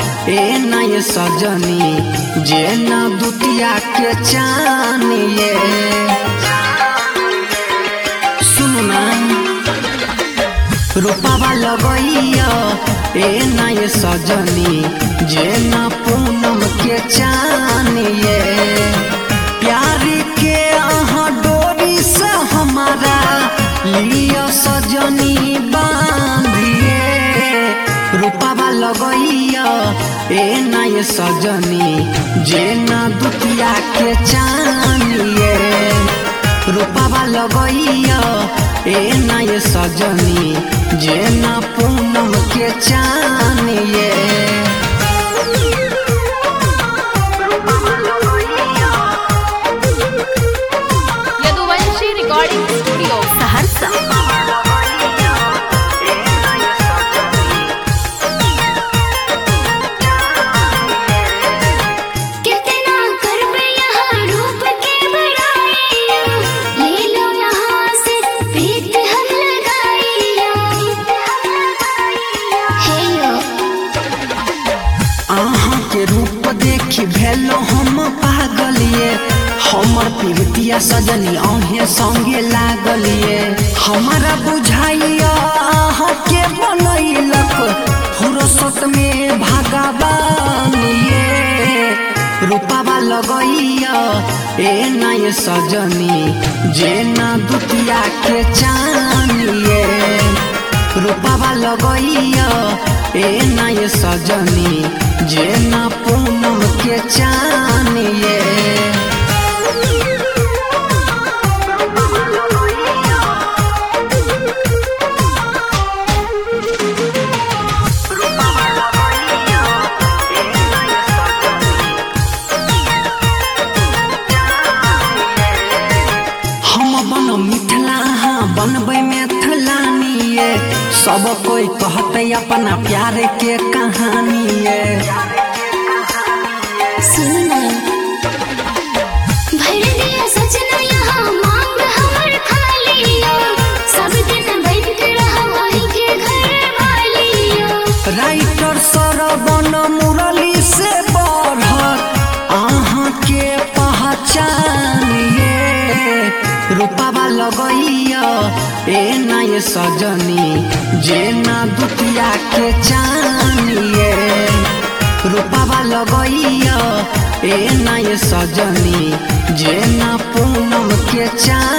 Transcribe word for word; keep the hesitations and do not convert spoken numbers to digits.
ए नय सजनी जे न दुतिया के चानिए। सुनना रूपावा लगैया ए नय सजनी जे न पूनम के चानिए। प्यार के अहाँ डोरी से हमारा लिया सजनी बांधिए। रूपावा लगैया ए नय सजनी जे न दुतिया के चानिए। रूपावा लगैया ए नय सजनी जे न पूनम के चानिए। Yaduvanshi recording studio Saharsa. रूप देखी भेलो हम पागलिए। हमर प्रीतिया सजनी अहे संगे लागलिए। हमारा बुझाइया अहाँ के बनैलक फुरसत में भगवानिए। रूपावा लगैया ए नय सजनी जे न दुतिया के चानिए। रूपावा लगैया ए नय सजनी जे न पूनम के चानिए। हम बन मिथिला बनबै मैथिलानिए। सब कोई कहते अपना प्यार के कहानिए। सुना भर दिया सजना यहाँ मांग हमर खालिया। सब दिन बैठ के रहा वही के घर वालिया। राइटर सरवन मुरली से बढ़त अहाँ के पहचानिए। रूपावा लगैया ए नय सजनी जे न दुतिया के चानिए। रूपावा लगैया ए नय सजनी जे न पूनम के चानिए।